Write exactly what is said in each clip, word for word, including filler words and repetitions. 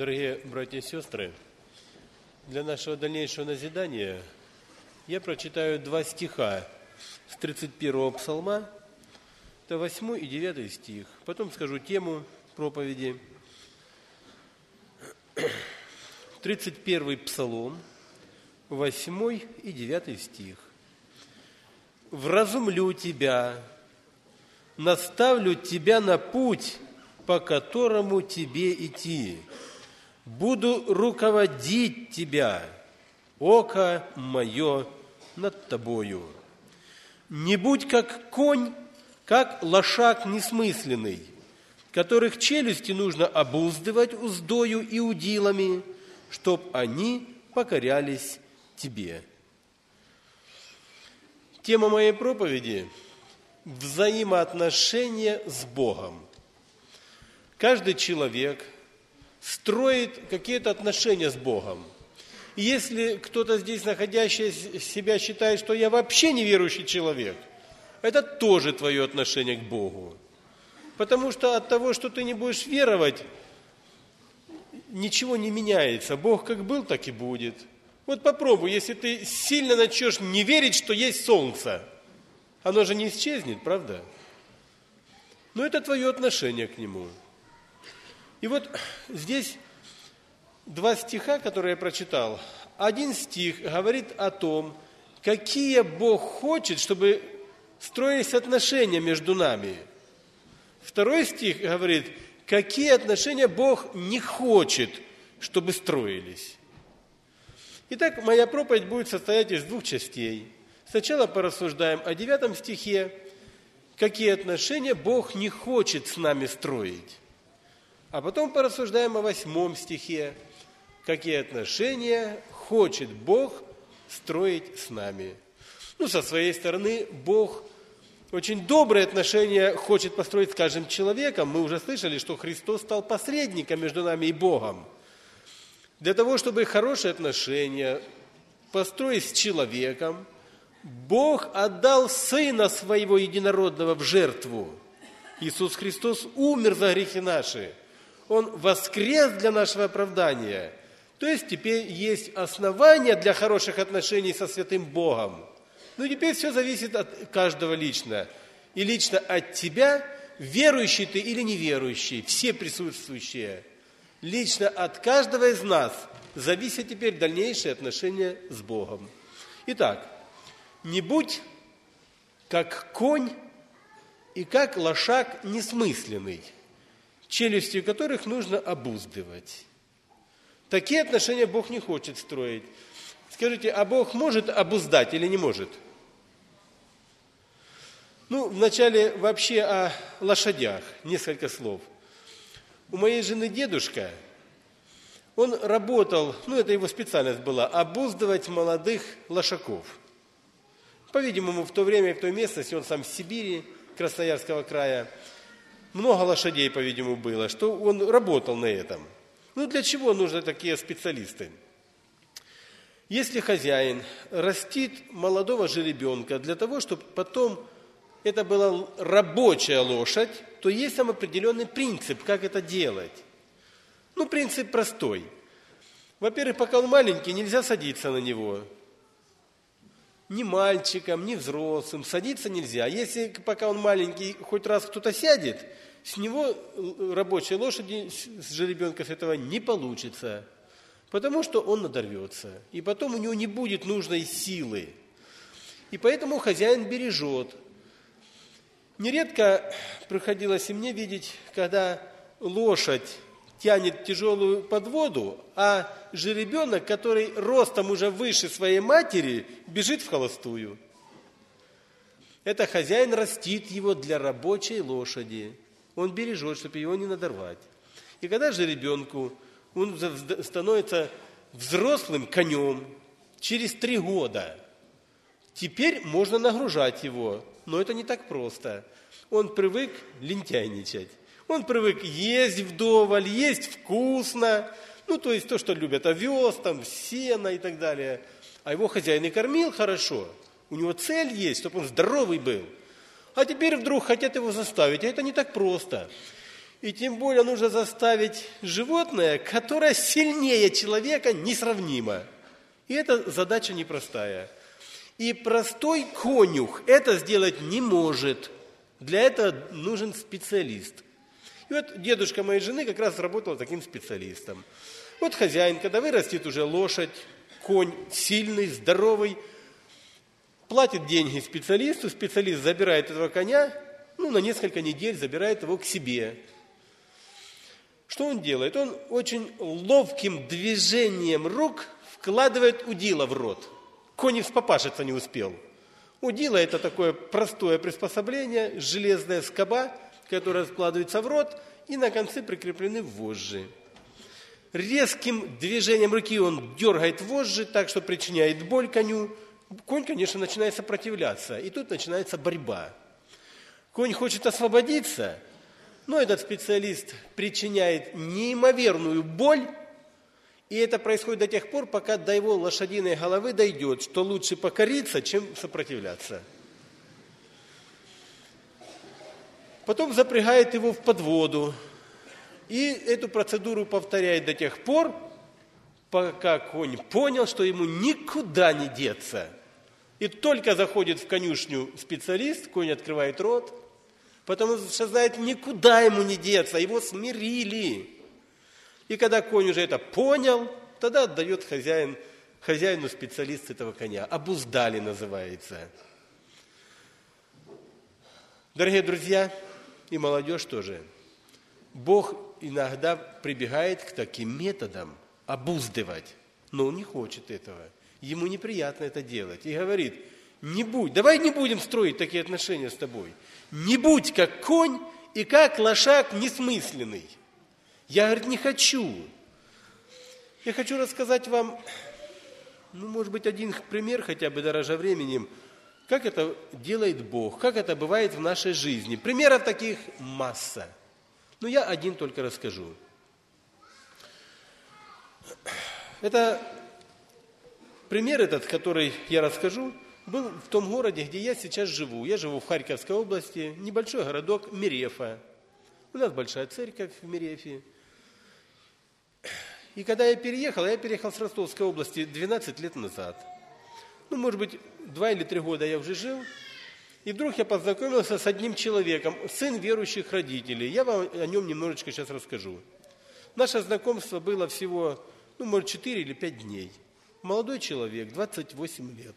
Дорогие братья и сестры, для нашего дальнейшего назидания я прочитаю два стиха с тридцать первого псалма, это восьмой и девятый стих. Потом скажу тему проповеди. тридцать первый псалом, восьмой и девятый стих. «Вразумлю тебя, наставлю тебя на путь, по которому тебе идти. Буду руководить тебя, око мое над тобою. Не будь как конь, как лошак несмысленный, которых челюсти нужно обуздывать уздою и удилами, чтоб они покорялись тебе». Тема моей проповеди – взаимоотношения с Богом. Каждый человек строит какие-то отношения с Богом. И если кто-то здесь, находящийся себя, считает, что я вообще неверующий человек, это тоже твое отношение к Богу. Потому что от того, что ты не будешь веровать, ничего не меняется. Бог как был, так и будет. Вот попробуй, если ты сильно начнешь не верить, что есть солнце, оно же не исчезнет, правда? Но это твое отношение к нему. И вот здесь два стиха, которые я прочитал. Один стих говорит о том, какие Бог хочет, чтобы строились отношения между нами. Второй стих говорит, какие отношения Бог не хочет, чтобы строились. Итак, моя проповедь будет состоять из двух частей. Сначала порассуждаем о девятом стихе, какие отношения Бог не хочет с нами строить. А потом порассуждаем о восьмом стихе, какие отношения хочет Бог строить с нами. Ну, со своей стороны, Бог очень добрые отношения хочет построить с каждым человеком. Мы уже слышали, что Христос стал посредником между нами и Богом. Для того, чтобы хорошие отношения построить с человеком, Бог отдал Сына Своего Единородного в жертву. Иисус Христос умер за грехи наши. Он воскрес для нашего оправдания. То есть теперь есть основания для хороших отношений со святым Богом. Но теперь все зависит от каждого лично. И лично от тебя, верующий ты или неверующий, все присутствующие. Лично от каждого из нас зависят теперь дальнейшие отношения с Богом. Итак, не будь как конь и как лошак несмысленный, челюстью которых нужно обуздывать. Такие отношения Бог не хочет строить. Скажите, а Бог может обуздать или не может? Ну, вначале вообще о лошадях несколько слов. У моей жены дедушка, он работал, ну, это его специальность была, обуздывать молодых лошаков. По-видимому, в то время, в той местности, он сам с Сибири, Красноярского края, много лошадей, по-видимому, было, что он работал на этом. Ну, для чего нужны такие специалисты? Если хозяин растит молодого жеребенка для того, чтобы потом это была рабочая лошадь, то есть там определенный принцип, как это делать. Ну, принцип простой. Во-первых, пока он маленький, нельзя садиться на него. Ни мальчикам, ни взрослым садиться нельзя. Если пока он маленький, хоть раз кто-то сядет, с него рабочей лошади, с жеребенка с этого не получится, потому что он надорвется, и потом у него не будет нужной силы. И поэтому хозяин бережет. Нередко приходилось и мне видеть, когда лошадь тянет тяжелую подводу, а жеребенок, который ростом уже выше своей матери, бежит в холостую. Это хозяин растит его для рабочей лошади. Он бережет, чтобы его не надорвать. И когда жеребенку он становится взрослым конем через три года, теперь можно нагружать его, но это не так просто. Он привык лентяйничать. Он привык есть вдоволь, есть вкусно. Ну, то есть то, что любят овес, там, сено и так далее. А его хозяин и кормил хорошо. У него цель есть, чтобы он здоровый был. А теперь вдруг хотят его заставить. А это не так просто. И тем более нужно заставить животное, которое сильнее человека, несравнимо. И эта задача непростая. И простой конюх это сделать не может. Для этого нужен специалист. И вот дедушка моей жены как раз работал таким специалистом. Вот хозяин, когда вырастет уже лошадь, конь сильный, здоровый, платит деньги специалисту, специалист забирает этого коня, ну, на несколько недель забирает его к себе. Что он делает? Он очень ловким движением рук вкладывает удила в рот. Конь и вспопашиться не успел. Удила – это такое простое приспособление, железная скоба, которая складывается в рот, и на конце прикреплены вожжи. Резким движением руки он дергает вожжи так, что причиняет боль коню. Конь, конечно, начинает сопротивляться, и тут начинается борьба. Конь хочет освободиться, но этот специалист причиняет неимоверную боль, и это происходит до тех пор, пока до его лошадиной головы дойдет, что лучше покориться, чем сопротивляться. Потом запрягает его в подводу, и эту процедуру повторяет до тех пор, пока конь понял, что ему никуда не деться. И только заходит в конюшню специалист, конь открывает рот, потому что знает, никуда ему не деться, его смирили. И когда конь уже это понял, тогда отдает хозяин, хозяину специалист этого коня. Обуздали называется. Дорогие друзья и молодежь тоже, Бог иногда прибегает к таким методам обуздывать, но Он не хочет этого. Ему неприятно это делать. И говорит, не будь, давай не будем строить такие отношения с тобой. Не будь как конь и как лошак несмысленный. Я, говорит, не хочу. Я хочу рассказать вам, ну, может быть, один пример, хотя бы дороже временем, как это делает Бог, как это бывает в нашей жизни. Примеров таких масса. Но я один только расскажу. Это пример этот, который я расскажу, был в том городе, где я сейчас живу. Я живу в Харьковской области, небольшой городок Мерефа. У нас большая церковь в Мерефе. И когда я переехал, я переехал с Ростовской области двенадцать лет назад. Ну, может быть, два или три года я уже жил. И вдруг я познакомился с одним человеком, сын верующих родителей. Я вам о нем немножечко сейчас расскажу. Наше знакомство было всего, ну, может, четыре или пять дней. Молодой человек, двадцать восемь лет.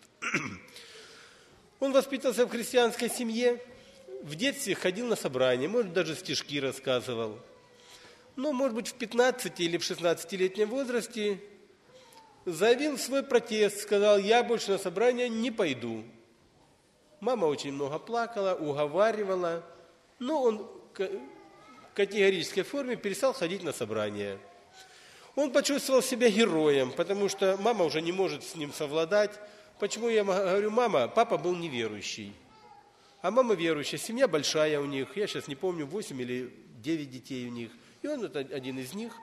Он воспитывался в христианской семье, в детстве ходил на собрания, может, даже стишки рассказывал. Но, может быть, в пятнадцати или в шестнадцатилетнем возрасте заявил свой протест, сказал, я больше на собрания не пойду. Мама очень много плакала, уговаривала, но он в категорической форме перестал ходить на собрания. Он почувствовал себя героем, потому что мама уже не может с ним совладать. Почему я говорю мама? Папа был неверующий, а мама верующая, семья большая у них, я сейчас не помню, восемь или девять детей у них, и он это один из них.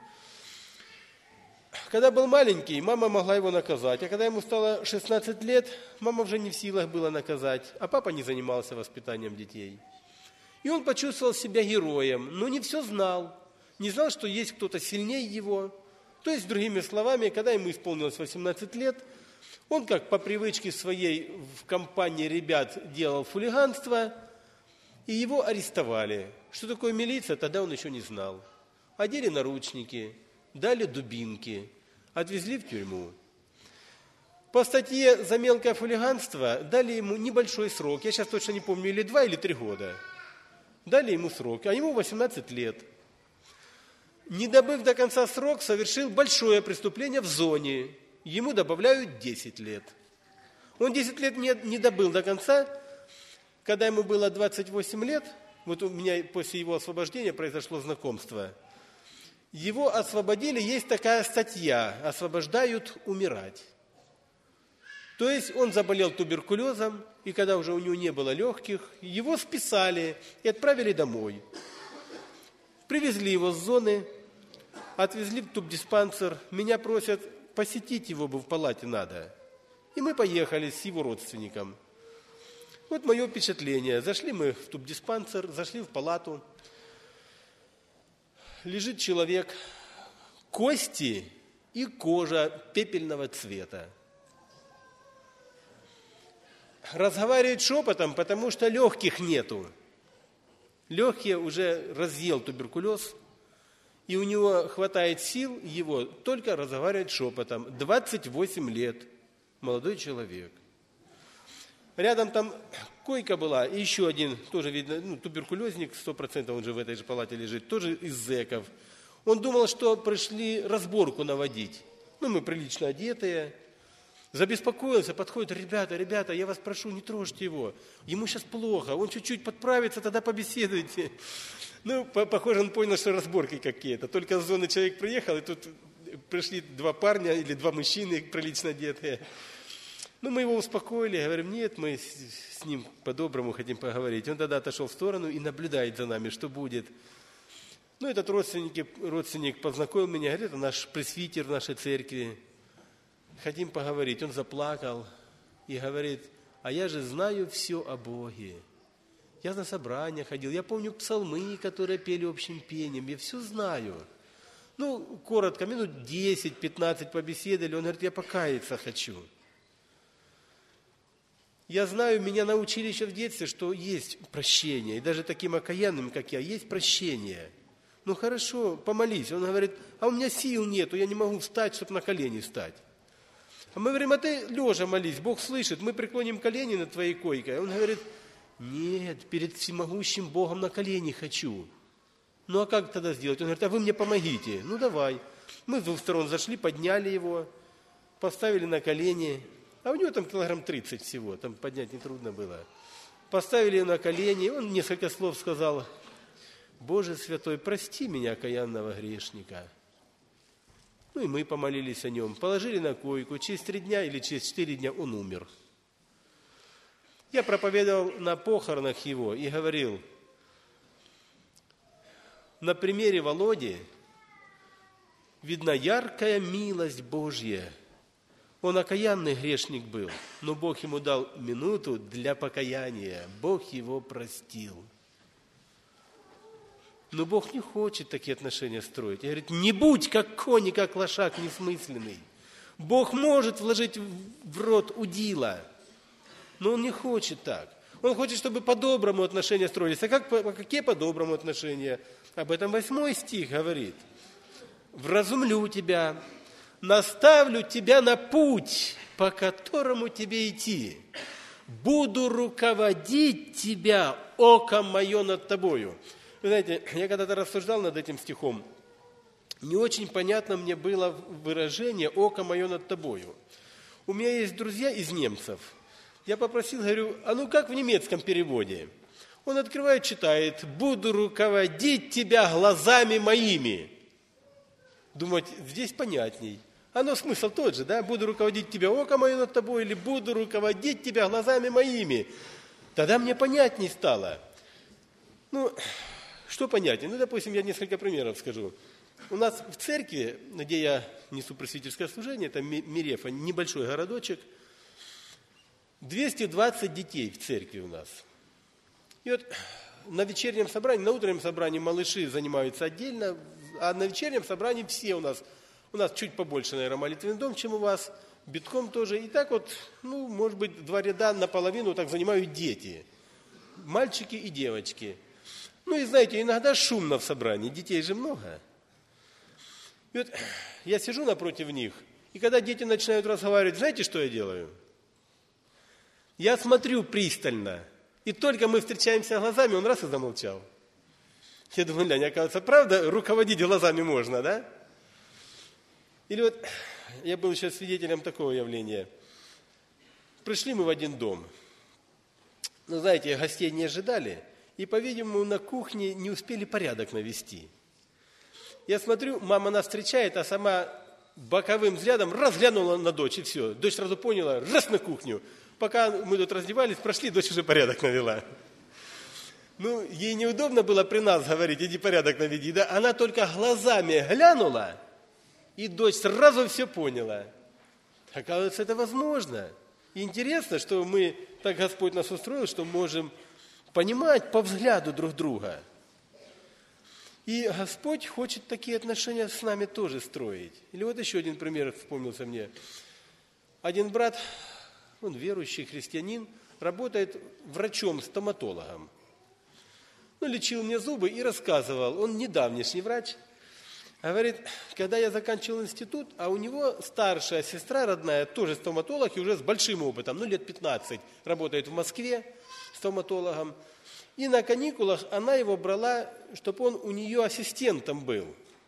Когда был маленький, мама могла его наказать, а когда ему стало шестнадцать лет, мама уже не в силах была наказать, а папа не занимался воспитанием детей. И он почувствовал себя героем, но не все знал, не знал, что есть кто-то сильнее его. То есть, другими словами, когда ему исполнилось восемнадцать лет, он, как по привычке своей в компании ребят делал хулиганство, и его арестовали. Что такое милиция, тогда он еще не знал. Одели наручники, дали дубинки, отвезли в тюрьму. По статье за мелкое хулиганство дали ему небольшой срок, я сейчас точно не помню, или два, или три года. Дали ему срок, а ему восемнадцать лет. Не добыв до конца срок, совершил большое преступление в зоне. Ему добавляют десять лет. Он десять лет не, не добыл до конца. Когда ему было двадцать восемь лет, вот у меня после его освобождения произошло знакомство. Его освободили, есть такая статья «Освобождают умирать». То есть он заболел туберкулезом, и когда уже у него не было легких, его списали и отправили домой. Привезли его с зоны, отвезли в тубдиспансер. Меня просят, посетить его бы в палате надо. И мы поехали с его родственником. Вот мое впечатление. Зашли мы в тубдиспансер, зашли в палату. лежит человек, кости и кожа пепельного цвета. Разговаривает шепотом, потому что легких нету. Легкие уже разъел туберкулез, и у него хватает сил его только разговаривать шепотом. двадцать восемь лет, молодой человек. Рядом там койка была, и еще один, тоже видно, ну, туберкулезник, сто процентов он же в этой же палате лежит, тоже из зэков. Он думал, что пришли разборку наводить. Ну, мы прилично одетые. Забеспокоился, подходит: ребята, ребята, я вас прошу, не трожьте его. Ему сейчас плохо, он чуть-чуть подправится, тогда побеседуйте. Ну, похоже, он понял, что разборки какие-то. Только с зоны человек приехал, и тут пришли два парня или два мужчины прилично одетые. Ну, мы его успокоили, говорим: нет, мы с ним по-доброму хотим поговорить. Он тогда отошел в сторону и наблюдает за нами, что будет. Ну, этот родственник, родственник познакомил меня, говорит: это наш пресвитер нашей церкви. Хотим поговорить. Он заплакал и говорит: а я же знаю все о Боге. Я на собрания ходил, я помню псалмы, которые пели общим пением, я все знаю. Ну, коротко, минут десять-пятнадцать побеседовали, он говорит: я покаяться хочу. Я знаю, меня научили еще в детстве, что есть прощение, и даже таким окаянным, как я, есть прощение. Ну, хорошо, помолись. Он говорит: а у меня сил нету, я не могу встать, чтобы на колени встать. А мы говорим: а ты лежа молись, Бог слышит, мы преклоним колени над твоей койкой. Он говорит: нет, перед всемогущим Богом на колени хочу. Ну, а как тогда сделать? Он говорит: а вы мне помогите. Ну, давай. Мы с двух сторон зашли, подняли его, поставили на колени. А у него там килограмм тридцать всего, там поднять нетрудно было. Поставили его на колени, он несколько слов сказал: Боже святой, прости меня, окаянного грешника. Ну и мы помолились о нем, положили на койку. Через три дня или через четыре дня он умер. Я проповедовал на похоронах его и говорил: на примере Володи видна яркая милость Божья. Он окаянный грешник был, но Бог ему дал минуту для покаяния. Бог его простил. Но Бог не хочет такие отношения строить. Он говорит: не будь как конь, и как лошак несмысленный. Бог может вложить в рот удила, но Он не хочет так. Он хочет, чтобы по-доброму отношения строились. А как, по, какие по-доброму отношения? Об этом восьмой стих говорит. «Вразумлю тебя, наставлю тебя на путь, по которому тебе идти. Буду руководить тебя, око мое над тобою». Вы знаете, я когда-то рассуждал над этим стихом. Не очень понятно мне было выражение «око мое над тобою». У меня есть друзья из немцев. Я попросил, говорю: а ну как в немецком переводе? Он открывает, читает: «Буду руководить тебя глазами моими». Думать, здесь понятней. Оно смысл тот же, да? «Буду руководить тебя, око мое над тобой», или «Буду руководить тебя глазами моими». Тогда мне понятней стало. Ну, что понятнее? Ну, допустим, я несколько примеров скажу. У нас в церкви, где я несу просветительское служение, это Мирефа, небольшой городочек, двести двадцать детей в церкви у нас. И вот на вечернем собрании, на утреннем собрании малыши занимаются отдельно, а на вечернем собрании все у нас, у нас чуть побольше, наверное, молитвенный дом, чем у вас, битком тоже. И так вот, ну, может быть, два ряда наполовину так занимают дети, мальчики и девочки. Ну и знаете, иногда шумно в собрании, детей же много. И вот я сижу напротив них, и когда дети начинают разговаривать, знаете, что я делаю? Я смотрю пристально, и только мы встречаемся глазами, он раз и замолчал. Я думаю: Ляня, оказывается, правда, руководить глазами можно, да? Или вот я был сейчас свидетелем такого явления. Пришли мы в один дом. Ну, знаете, гостей не ожидали, и, по-видимому, на кухне не успели порядок навести. Я смотрю, мама нас встречает, а сама боковым взглядом раз глянула на дочь, и все. Дочь сразу поняла, раз на кухню. Пока мы тут раздевались, прошли, дочь уже порядок навела. Ну, ей неудобно было при нас говорить: иди порядок наведи. Да? Она только глазами глянула, и дочь сразу все поняла. Оказывается, это возможно. И интересно, что мы, так Господь нас устроил, что можем понимать по взгляду друг друга. И Господь хочет такие отношения с нами тоже строить. Или вот еще один пример вспомнился мне. Один брат, он верующий христианин, работает врачом-стоматологом. Ну, лечил мне зубы и рассказывал, он недавнешний врач, говорит, когда я заканчивал институт, а у него старшая сестра родная, тоже стоматолог, и уже с большим опытом, ну, лет пятнадцать, работает в Москве стоматологом. И на каникулах она его брала, чтобы он у нее ассистентом был.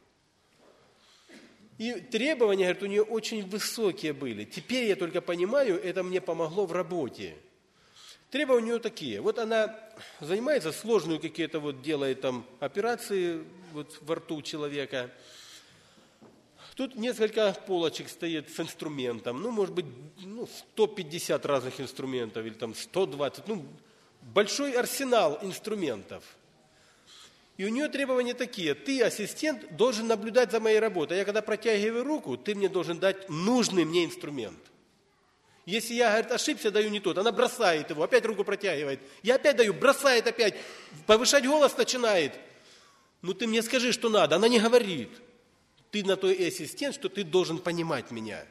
И требования, говорит, у нее очень высокие были. Теперь я только понимаю, это мне помогло в работе. Требования у нее такие. Вот она занимается, сложную какие-то вот делает там операции вот во рту человека. Тут несколько полочек стоит с инструментом. Ну, может быть, ну, сто пятьдесят разных инструментов или там сто двадцать. Ну, большой арсенал инструментов. И у нее требования такие. Ты, ассистент, должен наблюдать за моей работой. Я когда протягиваю руку, ты мне должен дать нужный мне инструмент. Если я, говорит, ошибся, даю не тот, она бросает его, опять руку протягивает. Я опять даю, бросает опять, повышать голос начинает. Ну ты мне скажи, что надо. Она не говорит. Ты на то и ассистент, что ты должен понимать меня.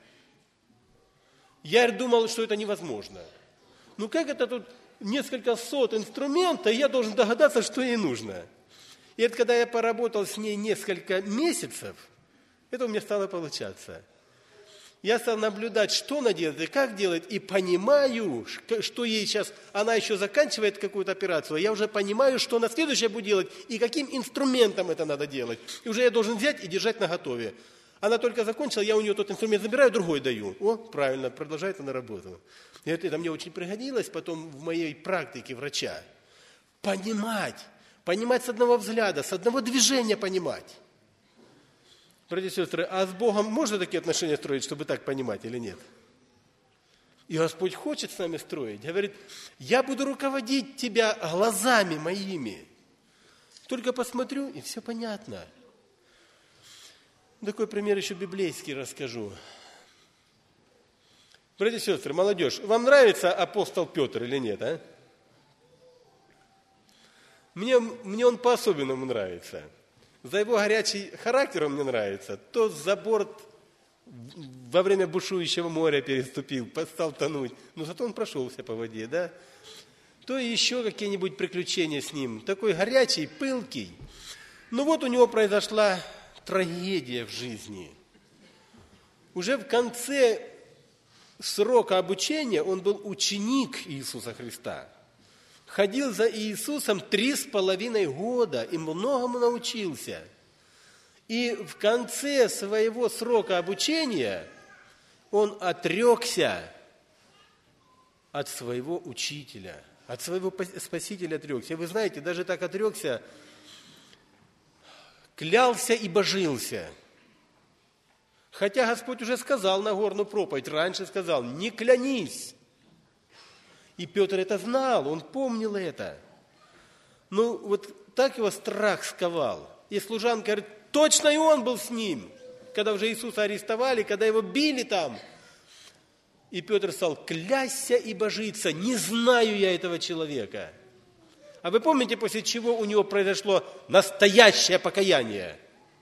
Я думал, что это невозможно. Ну как это тут несколько сот инструментов, и я должен догадаться, что ей нужно. И это когда я поработал с ней несколько месяцев, это у меня стало получаться. Я стал наблюдать, что она делает и как делает, и понимаю, что ей сейчас, она еще заканчивает какую-то операцию, я уже понимаю, что она следующее будет делать, и каким инструментом это надо делать. И уже я должен взять и держать наготове. Она только закончила, я у нее тот инструмент забираю, другой даю. О, правильно, продолжает она работу. И это, это мне очень пригодилось потом в моей практике врача. Понимать, понимать с одного взгляда, с одного движения понимать. Братья и сестры, а с Богом можно такие отношения строить, чтобы так понимать или нет? И Господь хочет с нами строить. Говорит, я буду руководить тебя глазами моими. Только посмотрю, и все понятно. Такой пример еще библейский расскажу. Братья и сестры, молодежь, вам нравится апостол Петр или нет, а? Мне, мне он по-особенному нравится. За его горячий характер он мне нравится. То за борт во время бушующего моря переступил, стал тонуть. Но зато он прошелся по воде, да? То еще какие-нибудь приключения с ним. Такой горячий, пылкий. Ну вот у него произошла трагедия в жизни. Уже в конце срока обучения он был ученик Иисуса Христа. Ходил за Иисусом три с половиной года и многому научился. И в конце своего срока обучения он отрекся от своего учителя, от своего Спасителя отрекся. Вы знаете, даже так отрекся, клялся и божился. Хотя Господь уже сказал на горную проповедь, раньше сказал, не клянись. И Петр это знал, он помнил это. Ну, вот так его страх сковал. И служанка говорит, точно и он был с ним, когда уже Иисуса арестовали, когда его били там. И Петр стал клясться и божиться, не знаю я этого человека. А вы помните, после чего у него произошло настоящее покаяние?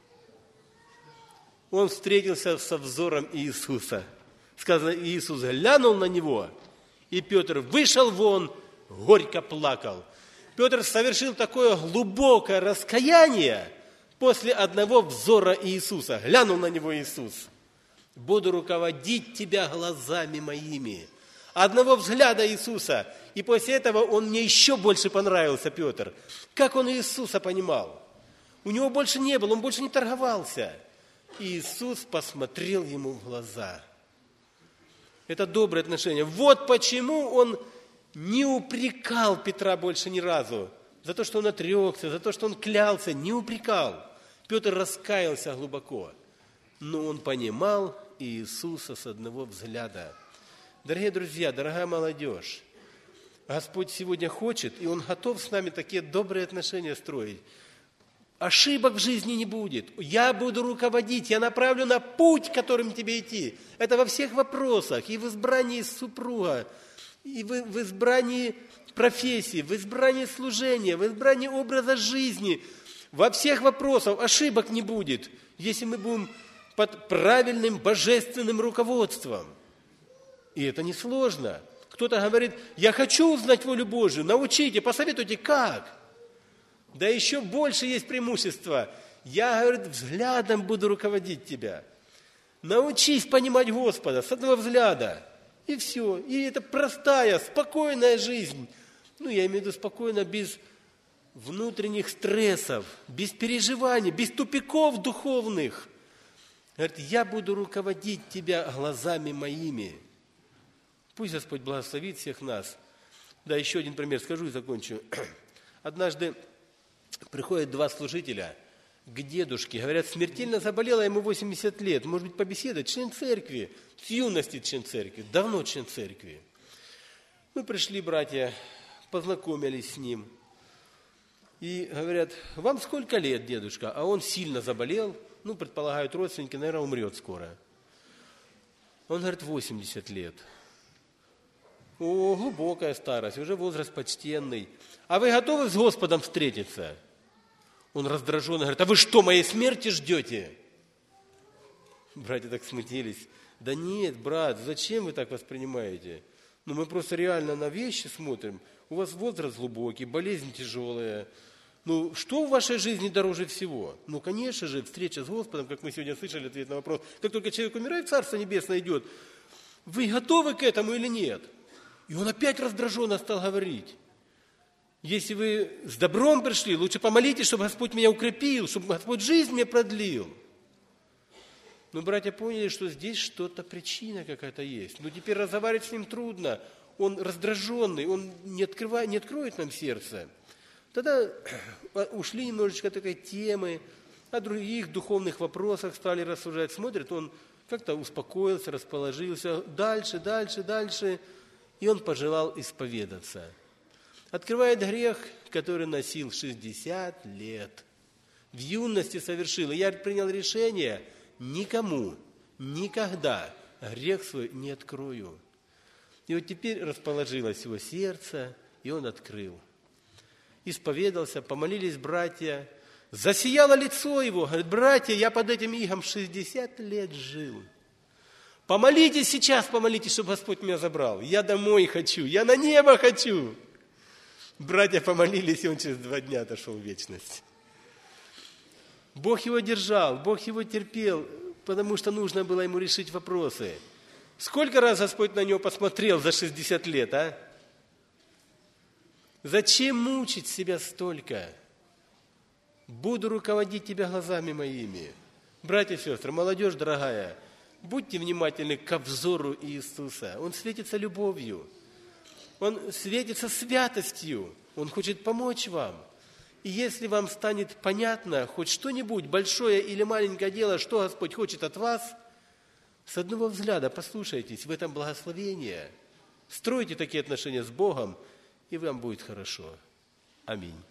Он встретился со взором Иисуса. Сказано, Иисус глянул на него, и Петр вышел вон, горько плакал. Петр совершил такое глубокое раскаяние после одного взора Иисуса. Глянул на него Иисус. Буду руководить тебя глазами моими. Одного взгляда Иисуса. И после этого он мне еще больше понравился, Петр. Как он Иисуса понимал. У него больше не было, он больше не торговался. И Иисус посмотрел ему в глаза. Это доброе отношение. Вот почему он не упрекал Петра больше ни разу. За то, что он отрекся, за то, что он клялся, не упрекал. Петр раскаялся глубоко. Но он понимал Иисуса с одного взгляда. Дорогие друзья, дорогая молодежь, Господь сегодня хочет, и Он готов с нами такие добрые отношения строить. Ошибок в жизни не будет. Я буду руководить, я направлю на путь, которым тебе идти. Это во всех вопросах, и в избрании супруга, и в, в избрании профессии, в избрании служения, в избрании образа жизни, Во всех вопросах ошибок не будет, если мы будем под правильным божественным руководством. И это несложно. Кто-то говорит, я хочу узнать волю Божию, научите, посоветуйте, как. Да еще больше есть преимущество. Я, говорит, взглядом буду руководить тебя. Научись понимать Господа с одного взгляда. И все. И это простая, спокойная жизнь. Ну, я имею в виду спокойно, без внутренних стрессов, без переживаний, без тупиков духовных. Говорит, я буду руководить тебя глазами моими. Пусть Господь благословит всех нас. Да, еще один пример скажу и закончу. Однажды приходят два служителя к дедушке. Говорят, смертельно заболело, ему восемьдесят лет. Может быть, побеседовать? Член церкви. С юности член церкви. Давно член церкви. Мы пришли, братья, познакомились с ним. И говорят, вам сколько лет, дедушка? А он сильно заболел. Ну, предполагают родственники, наверное, умрет скоро. Он говорит, восемьдесят лет. О, глубокая старость, уже возраст почтенный. А вы готовы с Господом встретиться? Он раздраженно говорит, а вы что, моей смерти ждете? Братья так смутились. Да нет, брат, зачем вы так воспринимаете? Ну, мы просто реально на вещи смотрим. У вас возраст глубокий, болезнь тяжелая. Ну, что в вашей жизни дороже всего? Ну, конечно же, встреча с Господом, как мы сегодня слышали ответ на вопрос. Как только человек умирает, Царство Небесное идет. Вы готовы к этому или нет? И он опять раздраженно стал говорить. Если вы с добром пришли, лучше помолитесь, чтобы Господь меня укрепил, чтобы Господь жизнь мне продлил. Но братья поняли, что здесь что-то, причина какая-то есть. Но теперь разговаривать с ним трудно. Он раздраженный, он не, открывает, не откроет нам сердце. Тогда ушли немножечко от такой темы, о других духовных вопросах стали рассуждать. Смотрят, он как-то успокоился, расположился. Дальше, дальше, дальше. И он пожелал исповедаться. Открывает грех, который носил шестьдесят лет. В юности совершил. И я принял решение, никому, никогда грех свой не открою. И вот теперь расположилось его сердце, и он открыл. Исповедался, помолились братья. Засияло лицо его. Говорит, братья, я под этим игом шестьдесят лет жил. Помолитесь сейчас, помолитесь, чтобы Господь меня забрал. Я домой хочу, я на небо хочу. Братья помолились, и он через два дня отошел в вечность. Бог его держал, Бог его терпел, потому что нужно было ему решить вопросы. Сколько раз Господь на него посмотрел за шестьдесят лет, а? Зачем мучить себя столько? Буду руководить тебя глазами моими. Братья и сестры, молодежь дорогая, будьте внимательны к взору Иисуса. Он светится любовью. Он светится святостью. Он хочет помочь вам. И если вам станет понятно хоть что-нибудь, большое или маленькое дело, что Господь хочет от вас, с одного взгляда послушайтесь, в этом благословение. Стройте такие отношения с Богом, и вам будет хорошо. Аминь.